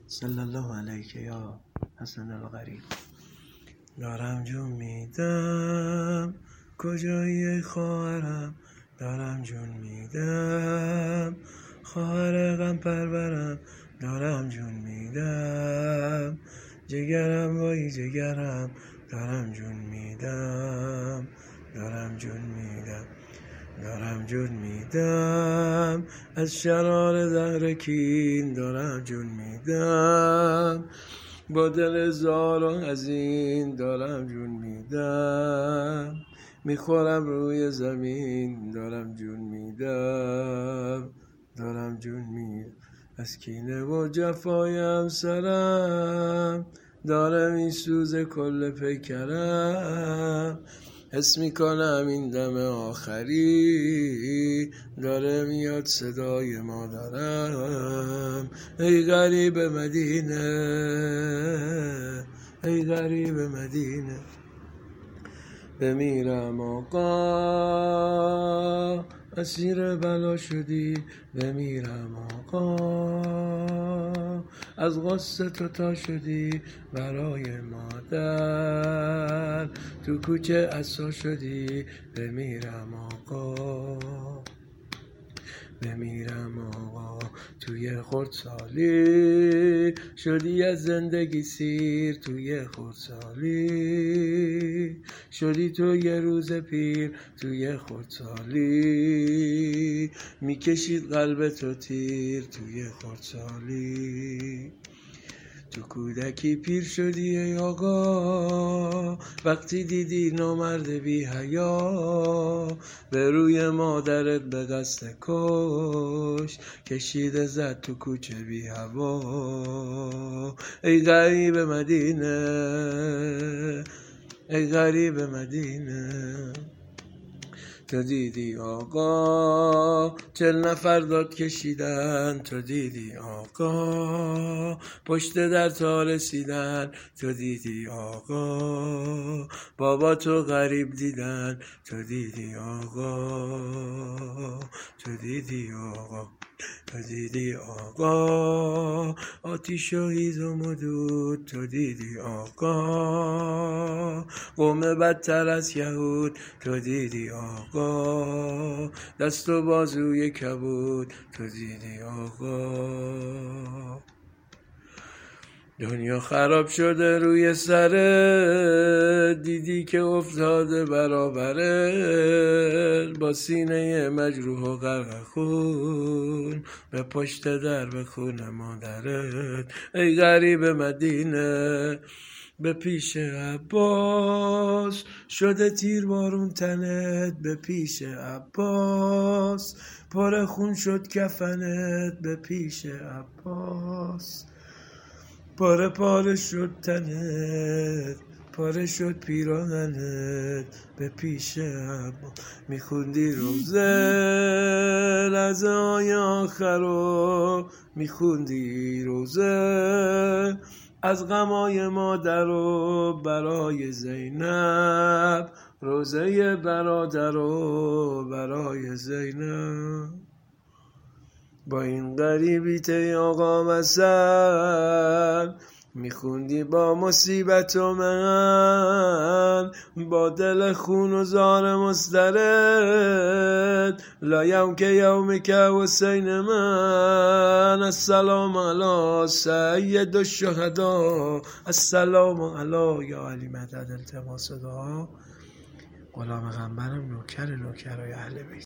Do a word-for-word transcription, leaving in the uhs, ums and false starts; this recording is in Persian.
صلی الله علیک یا حسن الغریب. دارم جون میدم کجایی خواهرم، دارم جون میدم خواهر غم پرورم، دارم جون میدم جگرم وای جگرم، دارم جون میدم دارم جون میدم دارم جون میدم از شرار زهر کین، دارم جون میدم با دل زار و حزین، دارم جون میدم میخورم روی زمین، دارم جون میدم دارم جون میدم از کینه و جفای همسرم، داره میسوزه کل پیکرم، حس میکنم این دم آخری داره میاد صدای مادرم. ای غریب مدینه ای غریب مدینه، بمیرم آقا اسیر بلا شدی، بمیرم آقا از غصه تو تا شدی، برای مادر تو کوچه عصا شدی، بمیرم آقا بمیرم آقا توی خردسالی شدی از زندگی سیر، توی خردسالی شدی تو یه روز پیر، توی خردسالی میکشید قلب تو تیر، توی خردسالی تو کودکی پیر شدی ای آقا، وقتی دیدی نامرد بی حیا به روی مادرت به قصد کش کشیده زد تو کوچه بی هوا. ای غریب مدینه ای غریب مدینه، تو دیدی آقا چل نفر داد کشیدن، تو دیدی آقا پشت در تا رسیدن، تو دیدی آقا بابا تو غریب دیدن، تو دیدی آقا تو دیدی آقا تو دیدی آقا آتیش و هیزم و دود، تو دیدی آقا قوم بدتر از یهود، تو دیدی آقا دست و بازوی کبود، تو دیدی آقا دنیا خراب شده روی سرت، دیدی که افتاده برابرت با سینه مجروح و غرق خون به پشت در به خون مادرت. ای غریب مدینه به پیش عباس شده تیر بارون تنت، به پیش عباس پر خون شد کفنت، به پیش عباس پاره پاره شد تنت، پاره شد پیراهنت، به پیش عباس میخوندی روزه لحظه های آخر رو، میخوندی روزه از غمای مادر و برای زینب، روزه برادر و برای زینب. با این غریبیت ای آقا مثل میخوندی با مصیبت و من، با دل خون و زار مسترد لایم که یوم که حسین من. السلام علی سید الشهدا، السلام علی یا علی مدد التماس دعا. غلام غنبرم نوکر نوکرای اهل بیت.